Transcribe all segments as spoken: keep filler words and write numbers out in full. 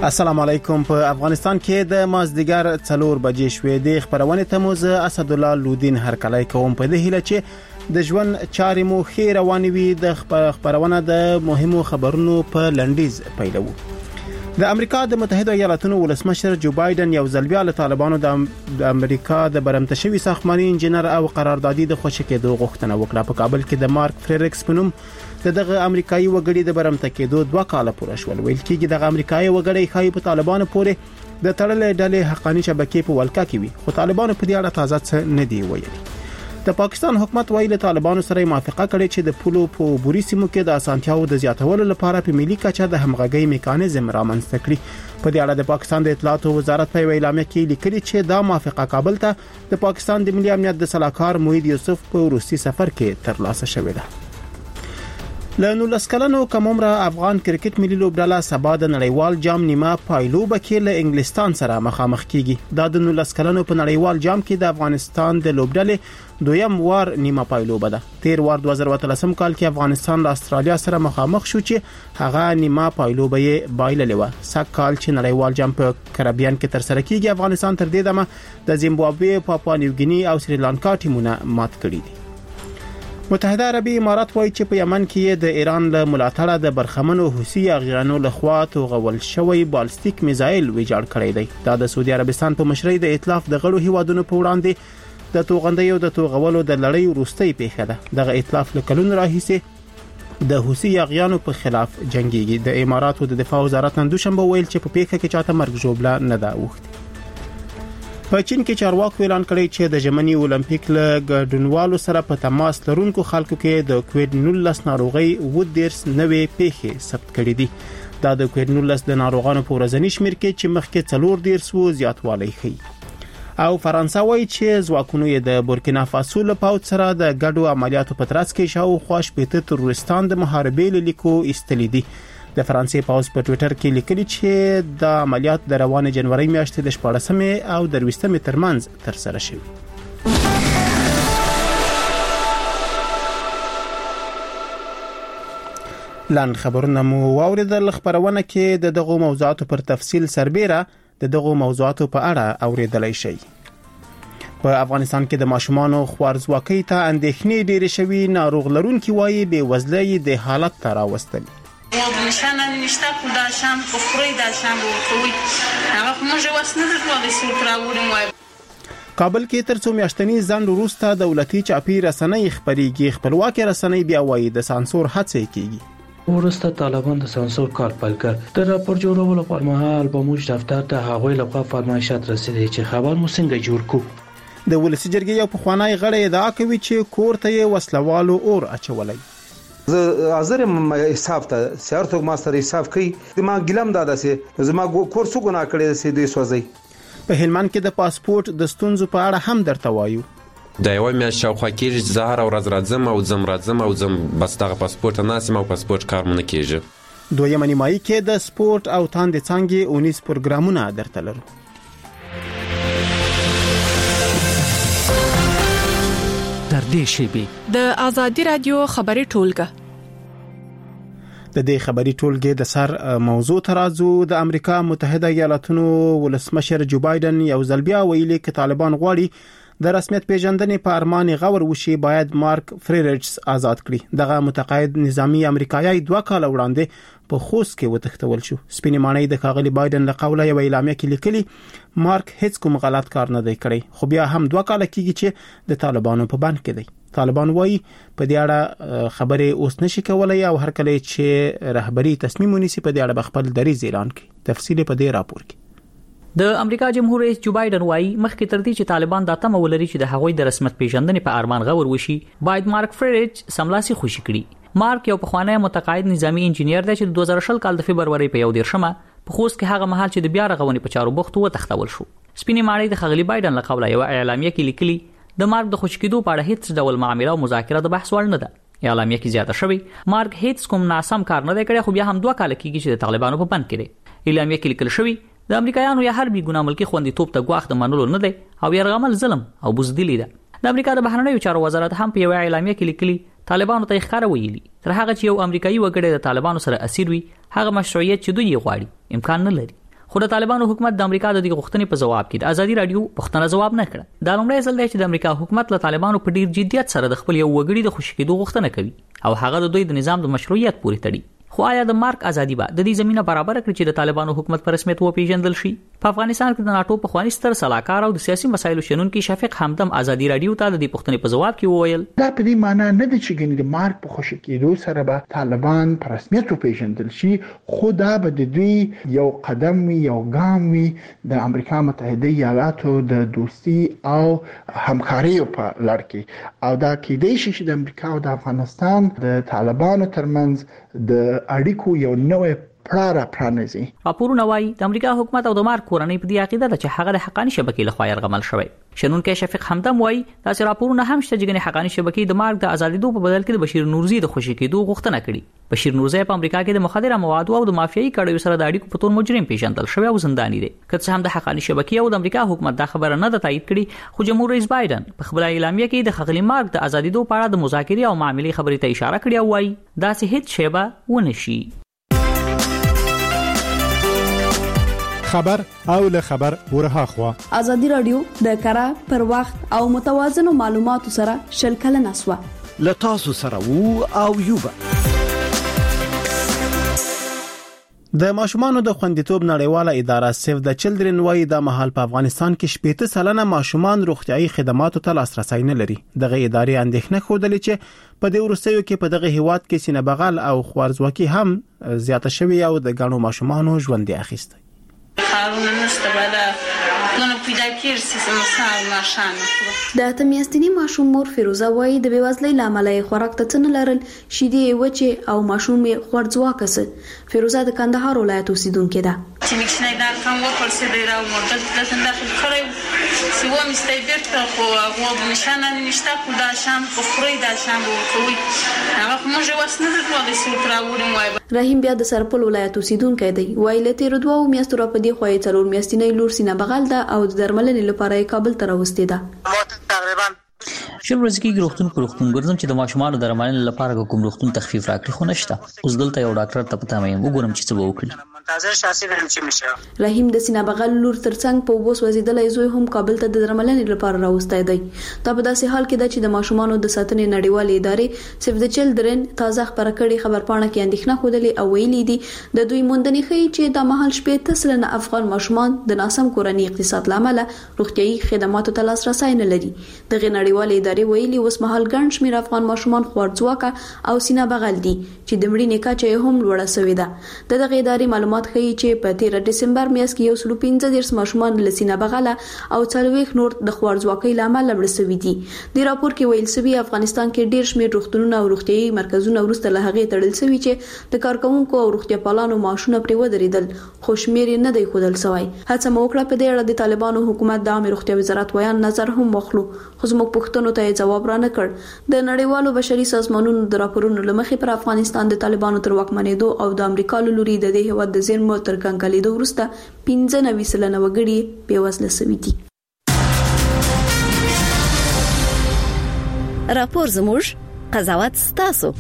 السلام علیکم. په افغانستان کې د مازدیګر څلور بجې شوې د خبرونه ته موز اسد الله لودین هرکلای کوم په دې هیله چې د ژوند چارې مو خیر روانې وي. د خبرونه د مهمو خبرونو په لنډیز پیلو. د امریکا د متحده ایالاتونو ولسمشر جو بایدن یو ځل بیا له طالبانو د امریکا د برمته شوی ساختماني انجنیر او قراردادي د خوشی کېدو غوښتنه وکړه. په کابل کې د مارک فریریکس په نوم دغه امریکایي وګړي د برمته کېدو دوه کاله پوره شول. ویل کېږي دغه امریکایي وګړي خای په طالبانو پورې د تړلې ډلې حقاني شبکې په ولکه کې وي، خو طالبانو په دې اړه تازه څه نه دی ویلي. د پاکستان حکومت ویلي طالبانو سره موافقه کړې چې د پولو په بوري سیمو کې د اسانتیاو د زیاتولو لپاره په ملي کچه د همغږي میکانیزم رامنځته کړي. په دې اړه د پاکستان د اطلاعات وزارت په اعلامیه کې لیکلي چې دا موافقه کابل ته د پاکستان د ملي امنیت د سلاکار موحد یوسف په روسي سفر کې ترلاسه شوې ده. لنو لسکلنو کوم عمر افغان کرکټ ملي لوبډله سبا د نړیوال جام نیمه پایلوبه کې له انګلستان سره مخامخ کیږي. دا د نو لسکلنو په نړیوال جام کې د افغانستان د لوبډلې دویم وار نیمه پایلوبه ده. تیر وار دوه زره اتلسم کال کې افغانستان له استرالیا سره مخامخ شو چې هغه نیمه پایلوبه یې بایللې و. سږ کال چې نړیوال جام په کریبیان کې تر سره کیږي، افغانستان تر دې دمه د زیمبابوې، پاپوا نیوګینی او سریلانکا ټیمونه مات کړي دي. متحده عربي امارات وایي چې په یمن کې د ایران له ملاتړه د برخمنو حوثي اغیانو لخوا توغول شوی بالستیک میزایل ویجاړ کړی دی. دا د سعودي عربستان په مشرۍ د ائتلاف د غړو هیوادونو په وړاندې د توغندۍ او د توغولو د لړۍ وروستۍ پیښه ده. دغه ائتلاف له کلونو راهیسې د حوثي اغیانو په خلاف جنگيږي. د اماراتو د دفاع وزارت نن دوشنبه ویل چې په پیښه کې چاته مرګ ژوبله نه ده اوښتې. په چین کې چارواکو اعلان کړی چې د ژمني اولمپیک له ګډونوالو سره په تماس لرونکو خلکو کې د کووډ نولس ناروغي و دیرس نوې پیښې ثبت کړې دي. دا د کووډ نولس د ناروغانو په ورځنی شمیر کې چې مخکې څلور دیرس وو زیاتوالی ښيي. او فرانسه وایي چې ځواکونو یې د بورکینا فاسو له پاوڅ سره د ګډو عملیاتو په ترڅ کې شاوخوا شپېته تروریستان د محاربې له لیکو ایستلي دي. د فرانسې پاوز په ټوئیټر کې لیکلي چې د عملیات د روانه جنوري میاشتې د شپاړسمې او درویشتمې ترمنځ تر سره شوي. لاند خبرونه مو واوریدل. خبرونه کې د دغه موضوعاتو پر تفصیل سربېره د دغه موضوعاتو په اړه اوریدلای شئ. په افغانستان کې د ماشومانو خوارځواکۍ ته اندېښنې ډېرې شوي. ناروغ لرونکي وایي بې وزلۍ د حالت ته راوستل. نشانه نشته کو داشم خو خوري داشم کوي هغه موږ واسنه درته سوترا وړم. کابل کې تر څو میاشتنی ځند وروسته دولتي چاپی رسنۍ خبريږي. خپلواکي رسنۍ بیا وایي د سانسور هڅې کیږي. ورسته طالبان د سانسور کار پیل کړ. د راپور جوړولو پر مهال به موږ دفتر ته هغوی لپاره فرمایشات رسیدي چې خبر مو څنګه جوړ کو. د ولسی جرګې یو پخوانی غړی ادعا کوي چې کور ته یې وسلوالو اور اچولای. زه حاضر م حساب ته سیار ته ماستر حساب کوي. ما ګلم داده سي زما کورس ګنا کړی سي دوی سوځي. په هلمند کې د پاسپورت د ستونزو په اړه هم درته وایو. دا یو مې شاوخوا کېږي زهر او ورځ راځم او زم راځم او زم بس دغه پاسپورت ناسم او پاسپورت کارمونه کېږي. دویمه نیمایي کې د سپورت او تاندې څنګه اونیس پروګرامونه درته لرو. تر دې شی د ازادي رادیو خبري ټولګه. د دې خبري ټولګې د سر موضوع ترازو د امریکا متحده ایالاتونو ولسمشر جو بایدن یو ځل بیا ویلي چې طالبان غواړي د رسمیت پیژندنې په ارمان غور وشي باید مارک فریریکس آزاد کړي. دغه متقاعد نظامی امریکایي دوه کال وړاندې په خوست کې وتښتول شو. سپینې ماڼۍ د ښاغلي بایدن له قوله یو اعلامیه کې لیکلي مارک هیڅ کوم غلط کار نه دی کړی، خو بیا هم دوه کال کېږي چې د طالبانو په بند کې دی. طالبان وایي په دې اړه خبرې اوس نشي کولای او هر کله چې رهبری تصمیم ونیسي په دې اړه خپل دریځ اعلان کړي. تفصیل په دې راپور کې. د امریکا جمهور رئیس جو بایدن وایي مخکې تر دې چې طالبان د تمه ولري چې د هغوی د رسمیت پیژندنې په ارمان غور وشي باید مارک فریریکس سملاسي خوشي کړي. مارک یو پخوانی متقاعد نظامی انجینیر دی چې د دوه زره شل کال د فبرवरी په یو دیرشمه په خوست کې هغه مهال چې د بیا رغونې په چارو بوخت و تختول شو. سپینې ماڼۍ د ښاغلي بایدن له قوله یو اعلامیه کې لیکلي د مارک د خوشکېدو په اړه هیڅ ډول معامله او مذاکره د بحث وړ نه ده. اعلامیه کې زیاته شوی مارک هیڅ کوم ناسم کار نه دی کړی، خو بیا هم دوه کال کېږي چې د طالبانو په بند کې دی. اعلامیه کې لیکل شوی د امریکایانو یا هر بي ګناه ملکی خوندیتوب ته ګواښ د منلو نه دی او يرغمل ظلم او بزدلی ده. د امریکا د بهرنیو چارو وزارت هم په یو اعلامیه کې لیکلي طالبانو ته ښکاره ویلي تر هغه چې یو امریکایي وګړی د طالبانو سره اسیر وي هغه مشروعیت چې دوی غواړي امکان نه لري. خو د طالبانو حکومت د امریکا د دې غوښتنې په جواب کې د ازادي رادیو پښتنه جواب نه کړ. دا لومړی ځل دی چې د امریکا حکومت له طالبانو په ډیر جدیت سره د خپل یو وګړي د خوشی کېدو غوښتنه کوي او هغه د دوی د نظام د مشروعیت پورې تړي. خو آیا د مارک ازادي به د دې زمينه برابر کړي چې د طالبانو حکومت په رسمیت وپیژندل شي؟ په افغانستان کې د ناتو په خواني ستر سلاکار او د سیاسي مسایلو شنونکي شفیق حمدم ازادي رادیو ته د دې پوښتنې په جواب کې وویل دا په دې معنی نه دی چې ګنې د مارک په خوشی کېدو سره به طالبان په رسمیت وپیژندل شي، خو دا به د دوی یو قدم وي، یو ګام وي د امریکا متحده ایالاتو د دوستي او همکاري په لړ کې، او دا کېدای شي چې د امریکا او د افغانستان د طالبانو ترمنځ د اړیکو یو نوې پړاره پرانیزي. راپورونه وايي د امریکا حکومت او د مارک کورنۍ په دې عقیده ده چې هغه د حقاني شبکې لخوا یرغمل شوی. شنونکي شفیق حمدم وايي داسې راپورونه هم شته چې حقاني شبکې د مارک د ازادیدو په بدل کې د بشیر نورزي د خوشی کېدو غوښتنه کړې. بشیر نورزي په امریکا کې د مخدره موادو او د مافیایي کړیو سره د اړیکو په تور مجرم پیژندل شوی او زنداني دی. که څه هم د حقاني شبکې او د امریکا حکومت دا خبره نه ده تایید کړې، خو جمهور رئیس بایدن په خپل اعلامیه کې د خغلی مارک د ازادیدو په اړه د مذاکرې او معاملې خبرې ته اشاره کړې او وايي داسې هیڅ شی به ونه شي. خبر او له خبر ورها خوا ازادي رادیو د کره پر وخت او متوازنو معلوماتو سره شل کله نسوه له تاسو سره وو او یوبا. د ماشومانو د خوندیتوب نړیواله اداره سیف د چلډرن وايي د مهال په افغانستان کې شپږ سلنه ماشومان روغتيایي خدماتو ته لاسرسي نه لري. دغه ادارې اندېښنه خوده چې په دې ورستیو کې په دغه هیواد کې سینه بغل او خوارزواکي هم زیاته شوی او د غنو ماشومانو ژوند اخیسته. خارونه نشته بالا نو پیدا کېږي چې مسال ماشان د اتمیاستینی ماشوم مور فیروزه وایي د بیوزلۍ لامل یې خوراک ته څنګه لرل شیدې وچه او ماشوم یې خوړځواکه. فیروزه د کندهار ولایت اوسیدونکې ده. چې مکشنای دا کوم وکړ چې دی راو مدل د داخل کړو سی و مستای بیرته خو هغه نشانه نشته خو دا شام خو خوري دا شام کوي هغه موږ واسنه درلودې سو تراورم وای. رحیم بیا د سرپل ولایت اوسیدونکې دی. وایي لته رودوا او میاستو را په دی خو یې څلور میاشتې لور سینه بغل ده او د درملنې لپاره کابل ته راوستي ده. شل ورځې کې روغتون پر روغتون ګرځم چې د ماشومانو د درملنې لپاره کوم روغتون تخفیف راکړي خو نشته. اوس دلته یو ډاکټر ته پته مې وګورم چې څه وکړي. منتظر شاسي رحم چې مشه رحیم د سینه بغل لور ترڅنګ په وبوس وزیدلې زوی هم کابل ته د درملنې لپاره راوستي دی. دا په داسې حال کې ده چې د ماشومانو د ساتنې نړیوالې ادارې سیف د چلډرن تازه خبره کړې خبرپاڼه کې اندېښنه خوده او ویلي دي د دوی موندنې ښيي چې د مهال شپې تسلنه افغان ماشومان د ناسم کورنۍ اقتصاد لامل روغتيایي خدماتو ته لاسرسي نه لري. د غنړیوالې ادارې ویلي اوس مهال ګڼ شمېر افغان ماشومان خوړځواکه او سینه بغل دي چې د مړینې کچه هم لوړه شوې ده. د دغه ادارې معلومات ښيي چې په تیر دسمبر میاشت کې یو سل پنځه دیرش ماشومان له سینه بغله او څلوېښت نور د خوړځواکۍ لامل مړ شوي دي. د راپور کې ویل شوی افغانستان کې ډیر شمېر روغتونونه او روغتيایي مرکزونه ورسته له هغه تړل شوی چې د کارکونکو او روغتياپالانو معاشونه پرې ودرېدل خو شمېر نه دی ښودل شوی. هڅه مو وکړه په دې اړه د طالبانو حکومت د عامه روغتیا وزارت ویان نظر هم واخلو خو زموږ پوښتنو ته جواب را نه کړ. د نړیوالو بشري سازمانونو د راپورونو لمخې پر افغانستان د طالبانو تر واکمنېدو او د امریکا له لوري د دې هیواد د زیرمو تر کنګلېدو وروسته پنځه نوي سلنه وګړي بېوزله شوي دي. راپور زموږ قضاوت ستاسو.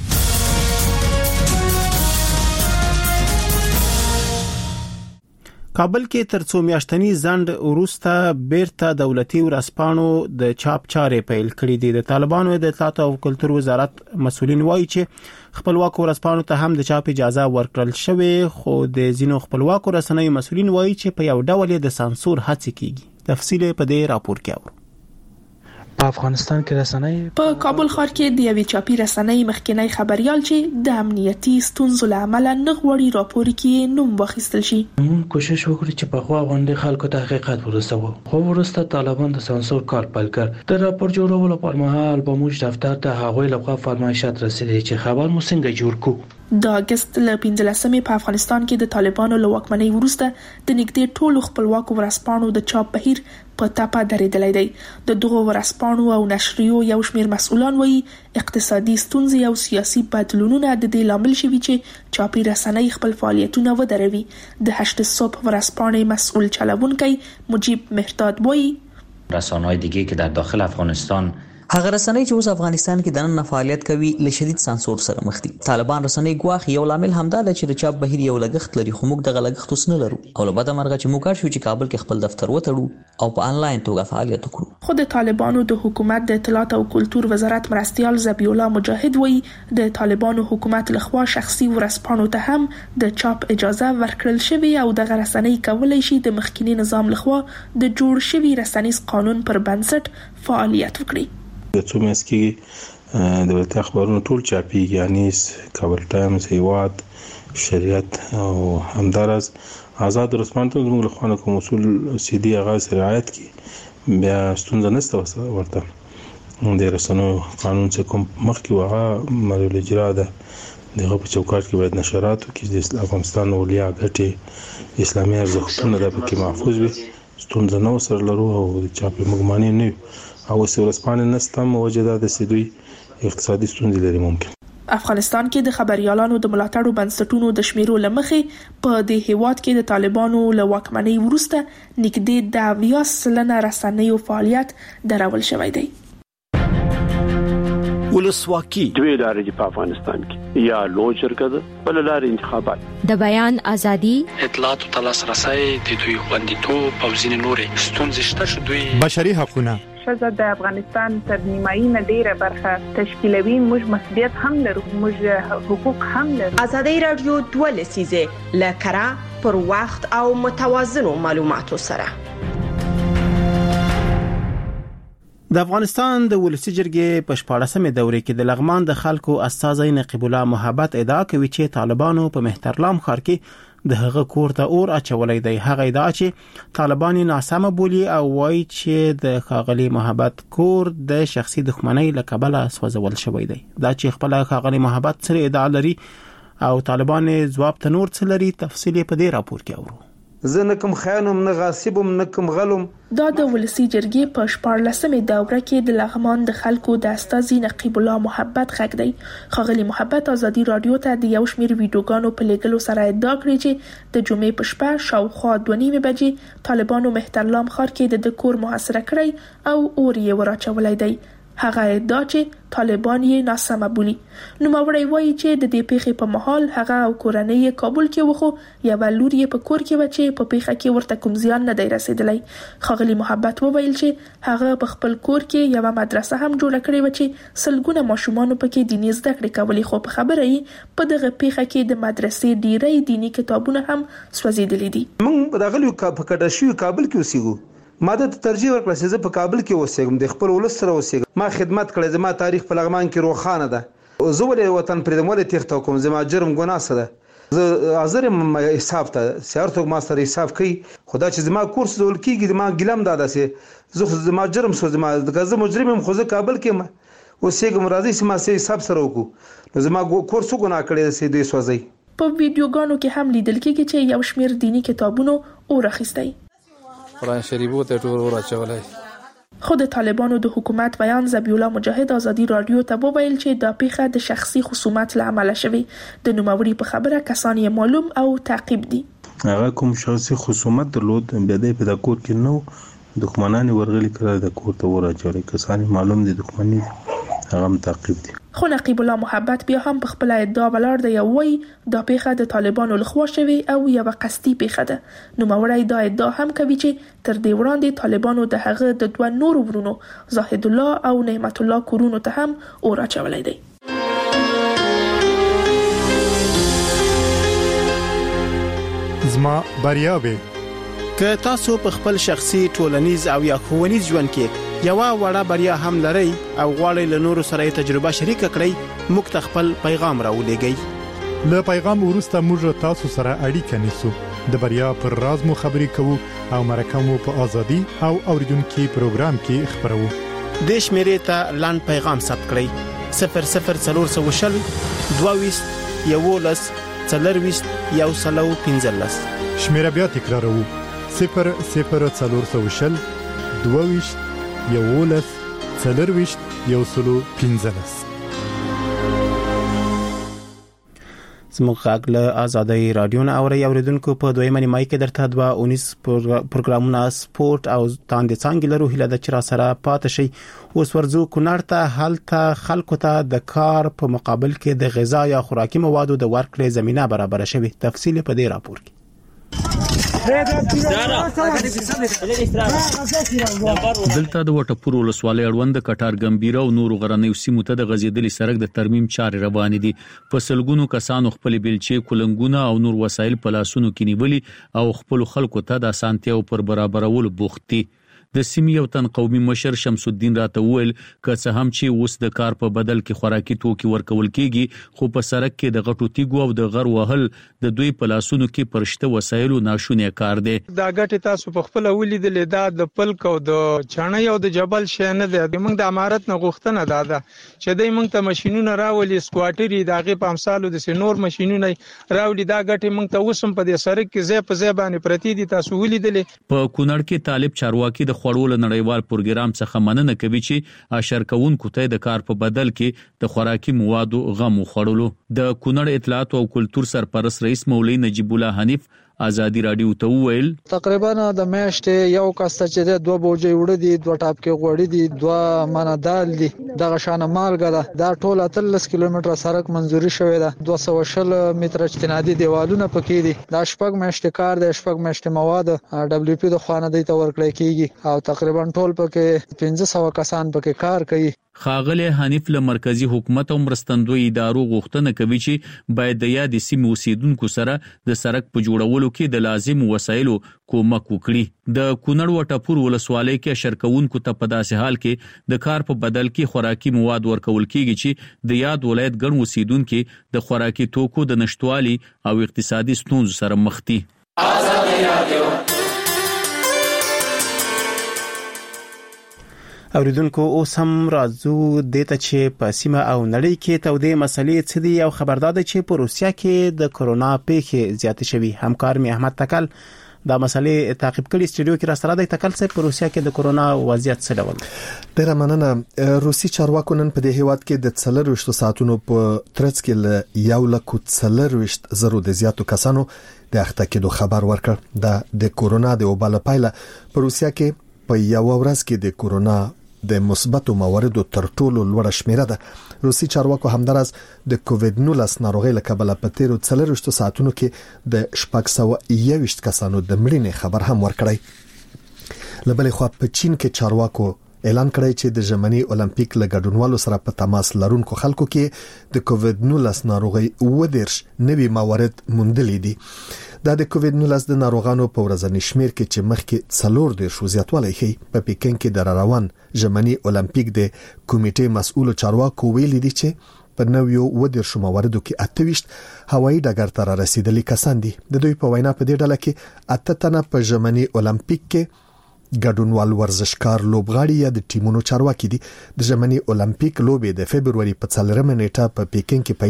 کابل کې تر څو میاشتنی ځند وروسته بیرته دولتي ورسپانو د چاپ چارې پیل کړې دي. د طالبانو د اطلاعات او کلتور وزارت مسؤلین وایي چې خپلواک ورسپانو ته هم د چاپ اجازه ورکړل شوې، خو د ځینو خپلواک رسنیو مسؤلین وایي چې په یو ډول د سانسور هڅه کیږي. تفصیل په دې راپور کې اورو. په افغانستان کې رسنۍ په کابل ښار کې د یوې چاپی رسنۍ مخکنی خبريال چې د امنیتي ستونزو لامل نه غوړي راپور کې نوم واخیستل شي. موږ کوشش وکړو چې په خوا غونډې خلکو ته حقیقت ورسوو، خو وروسته طالبان د سانسور کار پیل کړ. د راپور جوړولو پر مهال به موږ دفتر ته هغوی لخوا فرمایشات رسیدي چې خبر مو څنګه جوړ کو. د اگست ل پنځلسمې په افغانستان کې د طالبانو له واکمنۍ وروسته د نږدې ټولو خپلواکو ورسپانو د چاپ بهیر په تاپه درېدلی دی. د دغو ورسپانو او نشریو یو شمېر مسؤلان وایي اقتصادي ستونزې او سیاسي بدلونونه د دې لامل شوي چې چاپی رسنۍ خپل فعالیتونه ودروي. د هشت صبح ورسپانې مسؤل چلوونکی مجیب مهرداد وایي رسانه‌های دیگه که در داخل افغانستان هغه رسنۍ چې اوس افغانستان کې د نن فعالیت کوي له شدید سانسور سره مخ دي. طالبان رسنۍ ګواخ یو لامل همدا ده چې د چاپ بهیر یو لګښت لري، خو موږ دغه لګښت اوس نه لرو او له بده مرغه چې موږ کار شو چې کابل کې خپل دفتر وتړو او په انلاین توګه فعالیت وکړو. خو د طالبانو د حکومت د اطلاعات او کلتور وزارت مرستيال ذبیح الله مجاهد وایي د طالبانو حکومت لخوا شخصي ورسپانو ته هم د چاپ اجازه ورکړل شوی او د رسنۍ کولای شي د مخکینی نظام لخوا د جوړ شوی رسنیز قانون پر بنسټ فعالیت وکړي. د څو میاشتې کې د ولایت اخبارونو ټول چاپیږي، یعنی کابل ټایمز، هیواد، شریعت او همدارس آزاد رسمن ته موږ له خوا کوم اصول سیدي اغاز رعایت کی بیا ستونزه نشته ورته د رسنیو قانون څخه کوم مخکې وغه مرول اجرا ده دغه په چوکاټ کې باید نشرات وکړي د افغانستان اولیا ګټي اسلامي ارزښتونه د پکې محفوظ وي، ستونزه نو سره لرو او چاپی مګمانې نه او ورسپانې نستم وجدا د سیدوی اقتصادي ستونزې لري. ممکن افغانستان کې د خبريالانو د ملاتړو بنسټونو د شمیرو لمخې په د هیواد کې د طالبانو له واکمنۍ وروسته نږدې د اویا سلنه رسنیو فعالیت درول شوی دی. ولسواکي دوی لارې په افغانستان کې یا لوی شرکت بل لارې انتخابات، د بیان ازادي، اطلاعات او تلاسرسي د دوی خوندیتوب او ځینې نورې ستونزې شته چې دوی بشري حقوقونه شزه د افغانستان تر نیمایي نه ډیره برخه تشکیلوي. موږ مسؤلیت هم لرو، موږ حقوق هم لرو. ازادي رادیو دوه لسیزه لکرا پر وخت او متوازنو معلوماتو سره. د افغانستان د ولسی جرګې په شپاړسمه دورې کې د لغمان د خلکو استازي نقیب الله محبت ادعا کوي چې طالبانو په مهترلام ښار کې د هغه کور ته اور اچولای دی. هغه ادعا چې طالبان ناسمه بولی او وایي چې د خاغلی محبت کور د شخصي دښمنۍ له کبله سوځول شوی دی. دا چې خپل خاغلی محبت سره ادعا لري او طالبان ځواب ته نور څه لري، تفصیل په دې راپور کې اورو. زه نه کوم خیانوم نه غاصبم نه کوم غلم. دا د ولسی جرګې په شپاړلسمه دوره کې د لغمان د خلکو د استازي نقیب الله محبت غږ دی. خاغلی محبت ازادي رادیو ته د یو شمېر ویډیوګانو په لګلو سره ادعا کړې چې د جمعې په شپه شاوخوا دوه نیمې بجې طالبانو مهترلام ښار کې د کور محاصره کړی او اور یې وراچولای دی. هغه ادعا چې طالبان یې ناسمه بولي. نو موري وایي چې د دې پیښې په محل هغه او کورنۍ یې کابل کې وخو یا ولور یې په کور کې وچی په پیښه کې ورته کوم زیان نه دی رسیدلی. خاغلی محبت وویل چې هغه په خپل کور کې یو مدرسه هم جوړ کړې و چې سلګونه ماشومان پکې دیني زده کړې کولې، خو په خبره یې په دغه پیښه کې د مدرسې ډیری دینی کتابونه هم سوځیدلې دي. موږ دغه په کډشي کابل کې اوسېږو، ما د ترجیح ورکړه چې زه په کابل کې اوسېږم، د خپل ولس سره اوسېږم. ما خدمت کړې، زما تاریخ په لغمان کې روښانه ده. زه ولې وطن پرېږدم، ولې تېښته کوم؟ زما جرم ګناه څه ده؟ زه حاضر یم حساب ته، سیار څوک ما سره حساب کوي. خو دا چې زما کور سوځول کېږي زما ګیله هم دا داسې زه خو زما جرم څه، زما که زه مجرم یم خو زه کابل کې یم اوسېږم، راځئ چې ما سره حساب سره وکړو. نو زما کور څه ګناه کړی ده چې دوی سوځوي؟ په ویډیوګانو کې هم لیدل کېږي چې یو شمېر دیني کتابونو اور اخیستی، قرآن شریفو ته ټول ورچولای. خو د طالبانو د حکومت بیان ذبیح الله مجاهد ازادي رادیو ته وویل چې دا پیښه د شخصي خصومت له امله شوې. د نوموړي په خبره کسان یې معلوم او تعقیب دي. هغه کوم شخصي خصومت درلود، بیا د په کور کې نو دښمنان ورغلي کړه د کور ته ورچولای، کسان معلوم دي دښمنی هغه تعقیب دي. خو نقیب الله محبت بیا هم په خپل ادعا بلار دی او وایي دا پیښه د طالبانو لخوا شوې او یو قصدي پیښه ده. نو موري دا ادعا هم کوي چې تر دې وړاندې طالبانو د هغه د دوه نورو ورونو زاهد الله او نعمت الله کورونو ته هم اور اچولای دی. زما بریاوي که تاسو په خپل شخصي ټولنیز او یا ښوونیز ژوند کې یو وړه بریا هم لرئ او غواړئ له نورو سره تجربه شریک کړئ، موږ ته خپل پیغام راولېږئ. له پیغام وروسته موږ تاسو سره اړیکه نیسو، د بریا پر راز مو خبرې کوو او مرکه مو په ازادي او اوریدونکو پروګرام کې خبرو. د شمیرې ته لاند پیغام ثبت کړئ: صفر صفر څلور سوه شل دوه ویشت یولس څلرویشت یو سلو پنځلس. شمیره بیا تکراروو: صفر صفر څلور سوه شل دوه ویشت یولس څلرویشت یو سلو پنځلس. زموږ غږ له آزادۍ رادیو نه اوري اوریدونکو په دویمه نیمه کې درته دوا اونیس پروګرامونه سپورت او تاندې څنګه لرو هله د چر سره پات شي اوس ورزو کونړ ته حالت خلکو ته د کار په مقابل کې د غذا یا خوراکي موادو د ورکړې زمينه برابر شوي تفصیل په دې راپور کې دلته د وټپور ولسوالۍ اړوند کټار ګمبيره او نور غرنیو سیمو ته د غزیدلي سړک د ترمیم چارې روان دي په سلګونو کسانو خپل بیلچې کولنګونه او نور وسایل په لاسونو کې نیولي او خپل خلکو ته د اسانتیاو پر برابرولو بوختي د سیمې یو تن قومي مشر شمس الدین راته ویل که څه هم چې اوس د کار په بدل کې خوراکي توکي ورکول کیږي خو په سړک کې د غټو تیګو او د غر وهل د دوی په لاسونو کې پرشته وسایل ناشونی کار دی دا غټي تاسو په خپل ولیدل دا د پلک او د چانه یو د جبل شنه دی موږ د امارت نه غوښتنه داده چې دوی موږ ته ماشينونه راولي سکواټري دغه په امثالو د سينور ماشينونه راولي دا غټي موږ ته وسم په دې سړک کې زې په زې باندې پرتی دي تاسو ولیدل په کونړ کې طالب چارواکي د خړول نړیوال پروګرام څخه مننه کوي چې اشرکون کوته د کار په بدل کې د خوراکي موادو غم خړولو د کونړ اطلاعات او کلچر سرپرست رئیس مولوی نجیب الله حنیف آزادی رادیو ته ویل تقریبا د میاشتې یو کاسته چې دوه بوجي وړ دي دوه ټاپ کې غوړي دي دوه منه دال دي دغه شانه مالګه ده دا ټول اتلس کیلومتره سړک منځوري شوی ده دوه سوه شل متره اجتنادي دیوالونه پکې دي دا شپږ میاشتې کار دی شپږ میاشتې مواد دبليو پی د خوانه دی ته ورکړی کیږي او تقریبا ټول پکې پنځه سوه کسان پکې کار کوي خاغله حنیف له مرکزی حکومت او مرستندوی ادارو غوښتنه کوي چې باید د یادې سیمې اوسیدونکو سره د سړک په جوړولو کې د لازم وسایلو کومک وکړي د کونړ وټپور ولسوالۍ کې شرکونکو ته په داسې حال کې د کار په بدل کې خوراکي مواد ورکول کیږي چې د یاد ولایت ګڼ اوسیدونکو د خوراکي توکو د نشټوالي او اقتصادي ستونزو سره مخ دي آزادي رادیو اوریدونکو اوس هم راځو د ته چې په سیمه او نړۍ کې تودې مسلې څه دي او خبردار دي چې په روسیا کې د کورونا پیښې زیاتې شوي همکار می احمد تکل دا مسلې تعقیب کړي استودیو کې را سره د تکل څخه په روسیا کې د کورونا وضعیت څه ډول ډیره مننه روسي چارواکو نن په دې هیواد کې د څلرويشت ساعتونو په ترڅ کې له یو لک څلرويشت زرو د زیاتو کسانو د اخته کېدو خبر ورکړ د د کورونا د وباله پایله په روسیا کې په یو ورځ کې د کورونا د مثبتو مواردو تر ټولو لوړه شمیره ده روسي چارواکو همدارس د کووید نولس ناروغي له کبله په تیرو څلرويشت ساعتونو کې د شپږ سوه یوویشت کسانو د مړینې خبر هم ورکړی لبلې خو په چین کې چارواکو اعلان کړی چې د ژمنی اولمپیک له ګډونوالو سره په تماس لرونکو خلکو کې د کووید نولس ناروغي ودرش نوي موارد موندلې دي دا د کووید نولس د ناروغانو په ورځنی شمیر کې چې مخکې څلور د شو زیاتوالی هي په پیکن کې د روان ژمنی اولمپیک د کمیټې مسؤل چارواکو ویلي دي چې په نویو ودر شو مواردو کې اتويشت هوایي ډګر ته رسیدلي کسان دي د دوی په وینا په دې ډله کې اته تنه په ژمنی اولمپیک کې ګډونوال ورزشکار لوبغاړي یا د ټیمونو چارواکي دي د ژمنی اولمپیک لوبې د فبرवरी په څلورمه نیټه په پیکن کې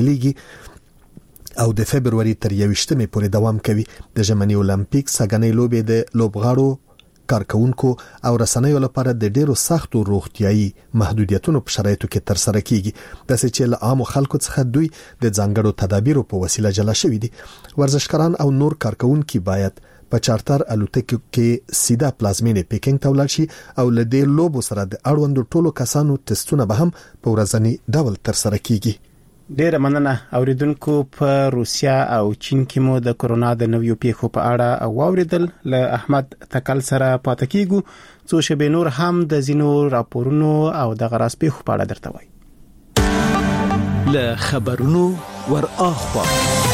پیلېږي او د فبرवरी تر یوویشتمې پورې دوام کوي د ژمنی اولمپیک سګنې لوبې د لوبغاړو کارکونکو او رسنیو لپاره د ډیرو سختو روغتيایي محدودیتونو په شرایطو کې تر سره کیږي د سچې له عام خلکو څخه دوی د ځانګړو تدابیرو په وسیله جلا شوي دي ورزشکاران او نور کارکونکو باید په چارتر الوتکو کې سیده پلازمینې پیکینګ ته ولاړ شي او له دې لوبو سره د اړوندو ټولو کسانو ټیسټونه به هم په ورځنی ډول تر سره کیږي ډیره مننه اوریدونکو په روسیا او چین کې مو د کورونا د نویو پیښو په اړه او اوریدل له احمد تکل سره پاتې کیږو څو شبه نور هم د زینو راپورونو او د غراس پیښو په اړه درته وایي له خبرونو ور اخوا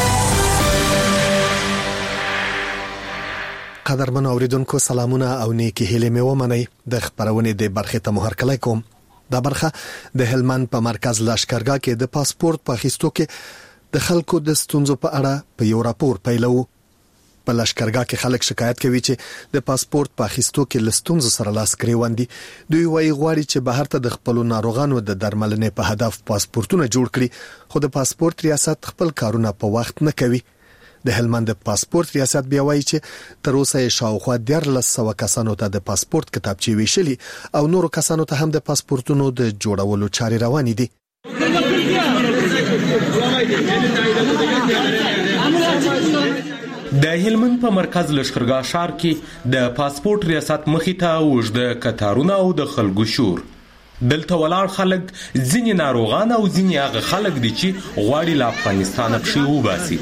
قدرمن اوریدونکو سلامونه او نیکی هیله مې ومنئ د خبرونې د برخې ته مهرکلی کوم دا برخه د هلمند په مرکز لشکرګاه کې د پاسپورت په اخیستو کې د خلکو د ستونزو په اړه په یو راپور پیلو په لشکرګاه کې خلک شکایت کوي چې د پاسپورت په اخیستو کې لستونزو سره لاس کړی وندي دوی وايي غواړي چې بهر ته د خپل ناروغانو د درملنې په هدف پاسپورتونه جوړ کړي خو د پاسپورت ریاست خپل کارونه په وخت نه کوي د هلمند پاسپورت ریاست بیا وایي چې تر اوسه شاوخوا دیارلس سوه کسانو ته د پاسپورت کتابچې ویشلي او نورو کسانو ته هم د پاسپورتونو د جوړولو چارې روانې دي د هلمند په مرکز لشکرګاه ښار کې د پاسپورت ریاست مخې ته اوږده کتارونه او د خلکو شور. دلته ولاړ خلک ځینې ناروغان او ځینې هغه خلک دي چې غواړي له افغانستانه پښې وباسي.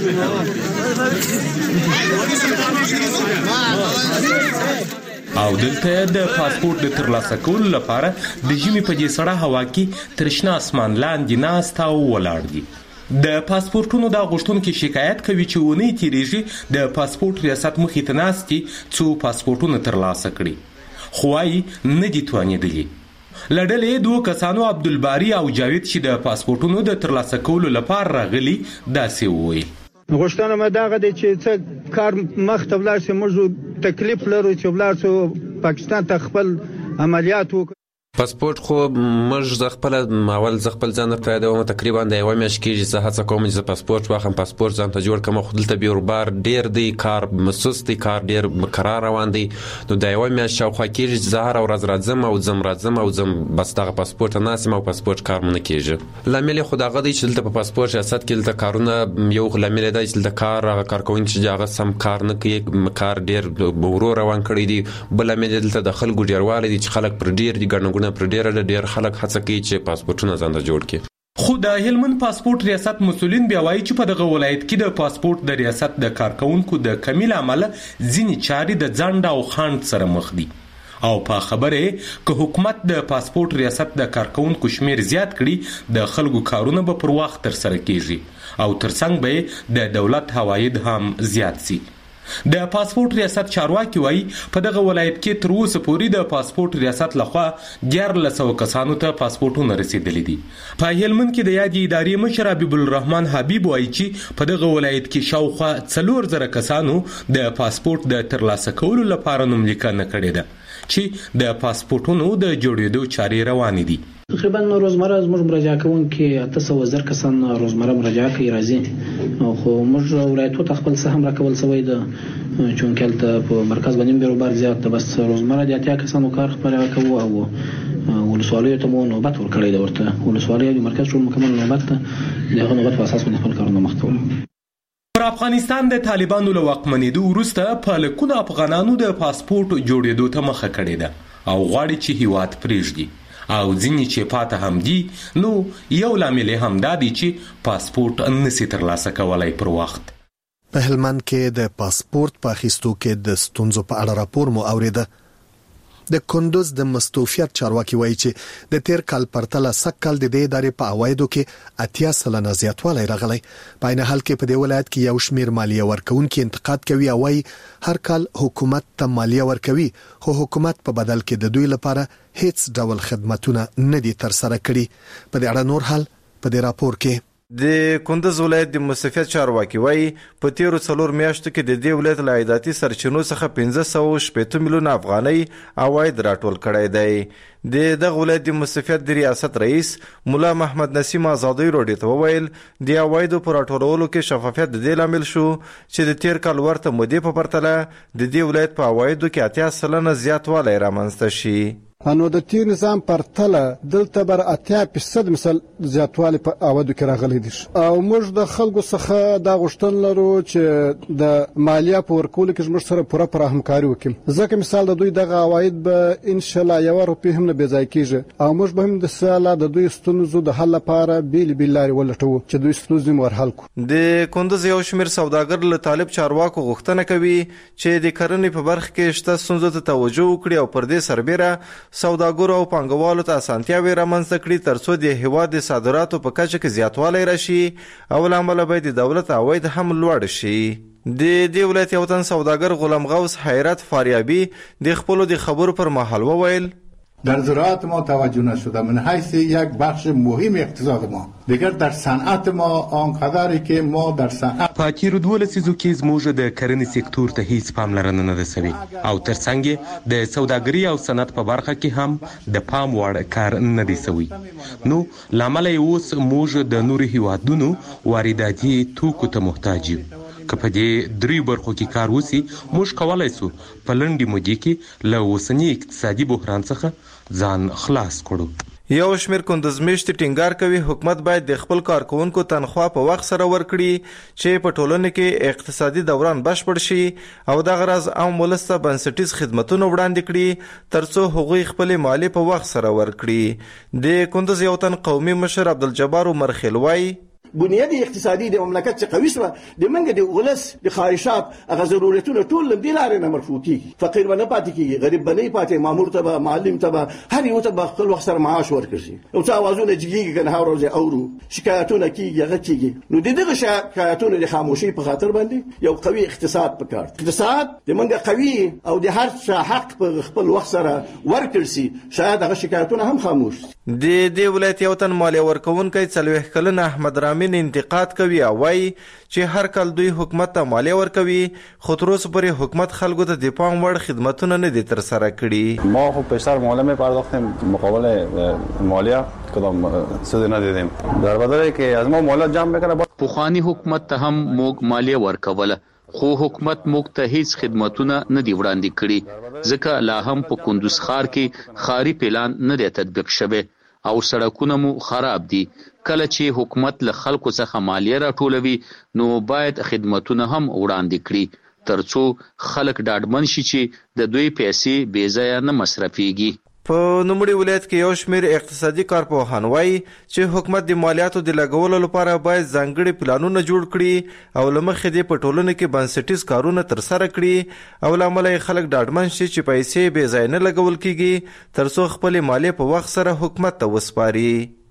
او دلته د پاسپورت د ترلاسه کولو لپاره د ژمي په دې سړه هوا کې تر شنه اسمان لاندې ناست او ولاړ دي. د پاسپورتونو د غوښتونکو شکایت کوي چې ونی تیریږي د پاسپورت ریاست مخې ته ناست دي څو پاسپورتونه ترلاسه کړي، خو وايي نه دي توانېدلي. له ډلې دوه کسانو عبدالباري او جاوید چې د پاسپورتونو د ترلاسه کولو لپاره راغلي داسې وویل. غوښتنه مې دغه دی چې څه کار مخ ته ولاړ شي، موږ تکلیف لرو چې ولاړ شو پاکستان ته خپل عملیات وکړو. پاسپورت خو موږ ز خپل اول ز خپل ځان ته پیدا و تقریبا د یو میاشت کې زه هڅه کوم چې پاسپورت واخلم، پاسپورت ځان ته جوړ کړم. خو دلته بیروبار ډیر دی، کار مسوس دی، کار ډیر قرار روان دی. نو د یو میاشت شاوخوا کې زه هر ورځ راځم او زم راځم او زم بس دغه پاسپورت ناسم او پاسپورت کار مونږ کېږي. لامل خو دغه دی چې دلته په پاسپورت ریاست کې دلته کارونه یو لامل دی چې دلته کار هغه کارکوونکي چې هغه سم کار نه کوي، کار ډیر ورو روان کړی دی. بل لامل دلته د خلکو ډیروالی دی چې خلک پر ډیر دي ګڼه پر ډیر ډیر خلک هڅه کوي چې پاسپورتونه ځان ته جوړ کړي. خو د هلمند پاسپورت ریاست مسولین بیا وایي چې په دغه ولایت کې د پاسپورت د ریاست د کارکونکو د کمی له امله ځینې چارې د ځنډ او خنډ سره مخ دي. او په خبره که حکومت د پاسپورت ریاست د کارکونکو شمیر زیات کړي د خلکو کارونه به پر وخت تر سره کیږي او ترڅنګ به د دولت عواید هم زیات سي. د پاسپورت ریاست چارواکي وایي په دغه ولایت کې تر اوسه پورې د پاسپورت ریاست لخوا دیارلس سوه کسانو ته پاسپورتونه رسیدلي دي. په هلمند کې د یادې ادارې مشر حبیب الرحمن حبیب وایي چې په دغه ولایت کې شاوخوا څلور زره کسانو د پاسپورت د ترلاسه کولو لپاره نوملیکنه کړې ده چې د پاسپورتونو د جوړېدو چارې روانې دي. تقریبا روزمره زموږ مراجعه کوونکي اته سوه زر کسان روزمره مراجعه کوي راځي، خو موږ ولایتو ته خپل سهم راکول سوی ده چونکه هلته په مرکز باندې بیروبار زیات ده. بس روزمره د اتیا کسانو کار خپله کوو او ولسوالیو ته مو نوبت ورکړی ده. ورته ولسوالۍ د مرکز ټول مکمل نوبت ده، د هغه نوبت په اساس باندې خپل کارونه مخ ته وړو. پر افغانستان د طالبانو له واکمنېدو وروسته په لکونو افغانانو د پاسپورت جوړېدو ته مخه کړې ده او غواړي چې هیواد پرېږدي، او ځینې چې پاته هم دي. نو یو لامل هم دا دی چې پاسپورت نسي ترلاسه کولای پر وخت. په هلمند کې د پاسپورت په اخیستو کې د ستونزو په اړه راپور مو اوریده. د کندوز د مستوفیت چارواکي وایي چې د تیر کال پرتله سکل د دې ادارې په عوایدو کې اتیا سلنه زیاتوالی راغلی. په عین حال کې په دې ولایت کې یو شمیر مالیه ورکوونکي انتقاد کوي او وايي هر کال حکومت ته مالیه ورکوي خو حکومت په بدل کې د دوی لپاره هیڅ ډول خدماتونه نه دي تر سره کړي. په دې اړه نور حال په دې راپور کې. د کندوز ولایت د مستوفیت چارواکي وایي په تیرو څلور میاشتو کې د دې ولایت له عایداتي سرچینو څخه پنځه سوه شپېته میلیونه افغانۍ عواید راټول کړی دی. د دغه ولایت د مستوفیت د ریاست رئیس مولا محمد نسیم آزادی روډي ته وویل د عوایدو په راټولولو کې شفافیت د دې لامل شو چې د تیر کال ورته مودې په پرتله د دې ولایت په عوایدو کې اتیا سلنه زیاتوالی رامنځته شي. انو د تیر نظام پرتله دلته بر اتیا فیصد مثال زیاتوالی په عوایدو کې راغلی دي او موږ د خلکو څخه دا غوښتنه لرو چې د مالیه په ورکولو کې موږ سره پوره پوره همکاري وکړو، ځکه مثال د دوی دغه عواید به ان شاء الله یو روپۍ هم نه بې ځای کېږي او موږ به هم د ساله د دوی ستونزو د حل لپاره بیل بیل لارې ولټوو چې دوی ستونزې مو ورحل کړو. د کندوز یو شمېر سوداګر له طالب چارواکو غوښتنه کوي چې د کرنې په برخه کې شته ستونزو ته توجه وکړي او پر دې سربېره سوداګرو او پانګوالو ته اسانتیاوې رامنځته کړي ترڅو د هیواد د صادراتو په کچه کې زیاتوالی راشي او له امله به د دولت عواید هم لوړ شي. د دې ولایت یو تن سوداګر غلام غوث حیرت فاریابی د خپلو د خبرو پر مهال وویل در زراعت ما توجه نشده من حیث یک بخش مهم اقتصاد ما دیگر در صنعت ما آنقدری که ما در صنعت په تیرو دولسو لسیزو کې زموږ د کرنې سکتور ته هیڅ پاملرنه نه ده سوې او ترڅنګ د سوداګرۍ او صنعت په برخه کې هم د پام وړ کار نه دی سوی. نو لامل یې اوس موږ د نورو هیوادونو وارداتي توکو ته محتاج یو. که په دې دریو برخو کې کار وسی موږ کولای سو په لنډې مودې کې له اوسني اقتصادي بحران څخه ځان خلاص کړو. یو شمیر کندزمیشتي ټینګار کوي حکومت باید د خپل کارکونکو تنخواه په وخت سره ورکړي چې په ټولنه کې اقتصادي دوران بشپړ شي او د غرض عام ولس ته بنسټیز خدماتونه وړاندې کړي ترڅو هغوی خپل مالی په وخت سره ورکړي. د کندز یو تن قومي مشر عبدالجبار مرخیل وایي بنیاد اقتصادي د مملکت چې قوي شوه د منګه د ولس د خواهشات هغه ضرورتونه ټول له دې لارې نه مرفوع کیږي. فقیر به نه پاتې کیږي، غریب به نه پاتې، مامور ته به، معلم ته به، هر یو ته به خپل وخت سره معاش ورکړي. او څه اوازونه جګیږي کنه هر ورځ اورو شکایتونه کیږي هغه کیږي. نو د دغه شکایتونو د خاموشي په خاطر باندې یو قوي اقتصاد پکار. اقتصاد د منګه قوي او د هر څه حق په خپل وخت سره ورکړي سي شاید هغه شکایتونه هم خاموش. د دې ولایت یو تن مالیه ورکونکي څلوېښت کلن احمد رامین انتقاد کوي او وايي چې هر کال دوی حکومت ته مالیه ورکوي خو تر اوسه پورې حکومت خلکو ته د پام وړ خدمتونه نه دي ترسره کړي. ما خب بیشتر مالیه می‌پرداختیم مقابل مالیه کدام سود ندیدیم در بدل که از ما مالیه جمع بکنه. پخوانی حکومت ته هم موږ مالیه ورکوله خو حکومت موږ ته هیڅ خدمتونه نه دی وړاندې کړي ځکه لا هم په کندوز ښار کې ښاري پلان نه دی تطبیق شوی او سړکونه مو خراب دي. کله چې حکومت له خلکو څخه مالیه راټولوي نو باید خدمتونه هم وړاندې کړي ترڅو خلک ډاډمن شي چې د دوی پیسې بې ځایه نه مصرفيږي. په نوموړي ولایت کې یو شمیر اقتصادي کارپوهان وایي چې حکومت د مالیاتو د لګولو لپاره باید ځانګړي پلانونه جوړ کړي او له مخې د په ټولنه کې بنسټیز کارونه ترسره کړي او له امله یې خلک ډاډمن شي چې پیسې بې ځایه نه لګول کیږي ترڅو خپلې مالیې په وخت سره حکومت ته وسپاري.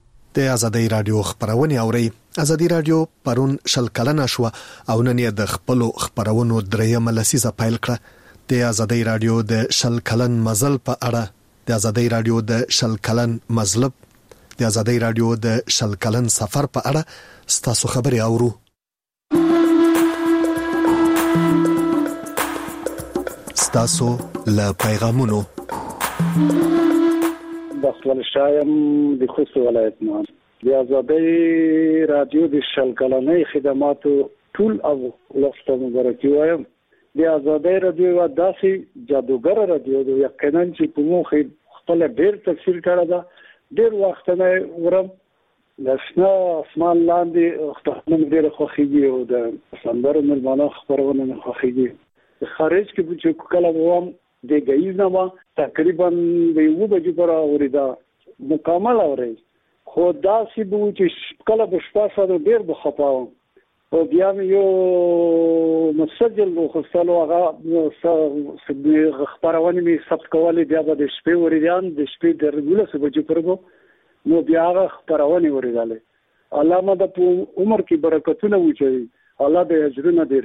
د ازادي رادیو خبرونه اوري. ازادي رادیو پرون شل کلنه شو او نن یې د خپل خبرونو درېمه لسیزه پیل کړه. د ازادي رادیو د شل کلن مزل په اړه د ازادي رادیو د شل کلن مزلب د ازادي رادیو د شل کلن سفر په اړه ستاسو خبري اورو. ستاسو له پیغامونو بخل شایم د خوست ولایت نه د ازادي رادیو د شل کلنې خدماتو ټول او لفظ مبارکي وایم. د ازادي رادیو و داسې جادوګر رادیو د یقینا چې په مخ خپل ډېر تفصیل کړه دا ډېر وخت نه ورم لسنا اسمان لاندې خپل ډېر خوخيږي او د سندرو ملمانه خبرونه نه خوخيږي. خارج کې چې کله ووم د غیز نه تقریبا د یو بجې پر اوریدا مکمل اوري خو داسې بو چې کله په شپه سره ډېر بخپاوم او بیا یو مسجل وخصلو هغه خبرونه می ثبت کولې بیا د شپې وریدان د شپې د رګوله څه بجې پرګو نو بیا هغه خبرونه وریداله. الله مده په عمر کې برکتونه وچي الله د اجرونه ډیر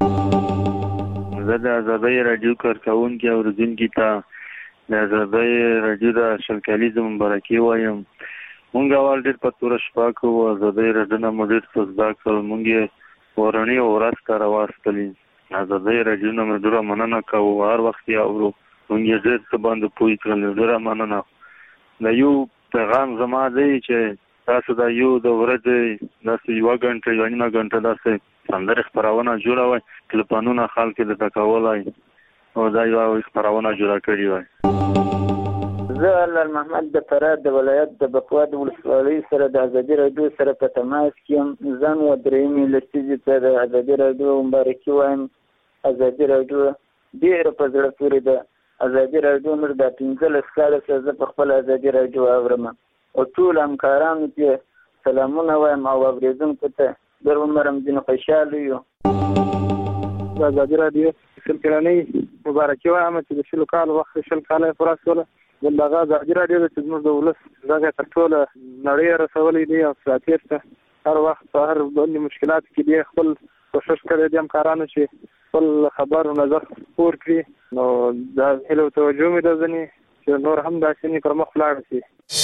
کړي. زه د ازادي رادیو کارکونکو او اوریدونکو ته د ازادي رادیو د شل کالیزه مبارکي وایم. مونږ اول ډېر په تور شپه کې و ازادي رادیو نه مډیر څه کړو مونږ ورنی او راس کار واستلې ازادي رادیو نه مډور مننه کوو هر وخت یې اورو مونږ ډېر څه باندې پوي کړل ډېر مننه. دا یو پیغام زما دی چې تاسو دا یو د ورځې داسې یو غنټه یو نیمه غنټه داسې سندره خبرونه جوړوي ټلیفونونه خلک د تکولای او دا یو خبرونه جوړه کړی وای. زه الله محمد د فراد د ولایت د بکوا د ولسوالۍ سره د ازادي رادیو سره په تماس کې ځان و درېمې لسیزې ته د ازادي رادیو مبارکي وایم. ازادي رادیو ډېره په زړه پورې ده. ازادي رادیو موږ د پنځلس کاله څخه زه په خپل ازادي رادیو اورم او ټول همکارانو ته سلامونه وایم او اورېدونکو ته ډېر عمر هم ځینې خوشحاله یو. د ازادي رادیو شل کلنۍ مبارکي وایم چې د شلو کالو وخت شل کاله یې پوره شوله. دغه ازادي رادیو د زموږ د ولس دغه تر ټولو نړۍ رسولې دي او ساتیر ته هر وخت په هر باندې مشکلات کې دی خپل کوشش کوي د همکارانو چې خپل خبر او نظر پور کړي نو دا هلو توجه مې د ځنی چې نور هم داسې نه پر مخ لاړ شي.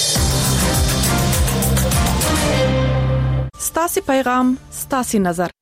ستاسو پیغام ستاسو نظر.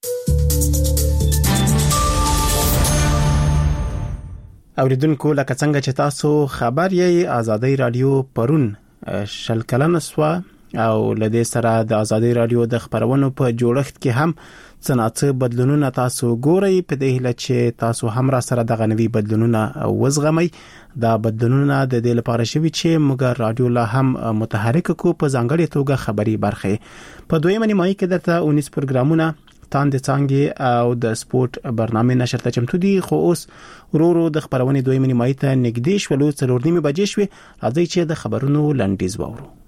اوریدونکو لکه څنګه چې تاسو خبر یې ازادي رادیو پرون شل کلن سوا او لدې سره د ازادي رادیو د خبرونو په جوړښت کې هم څنګه بدلونونه تاسو ګورئ په دې هیله چې تاسو هم را سره د غنوي بدلونونه وزغمئ. دا بدلونونه د دې لپاره شوي چې موږ رادیو لا هم متحرک کو په ځانګړي توګه خبري برخه په دویمه نیمایي کې درته اونیس پروګرامونه تاند څنګه او د سپورت برنامه نشر ته چمتو دي. خو اوس ورورو د خبرونې دویمه نیمایي ته نږدې شولو څلور نیمه بجې شوې. راځي چې د خبرونو لنډیز وورو.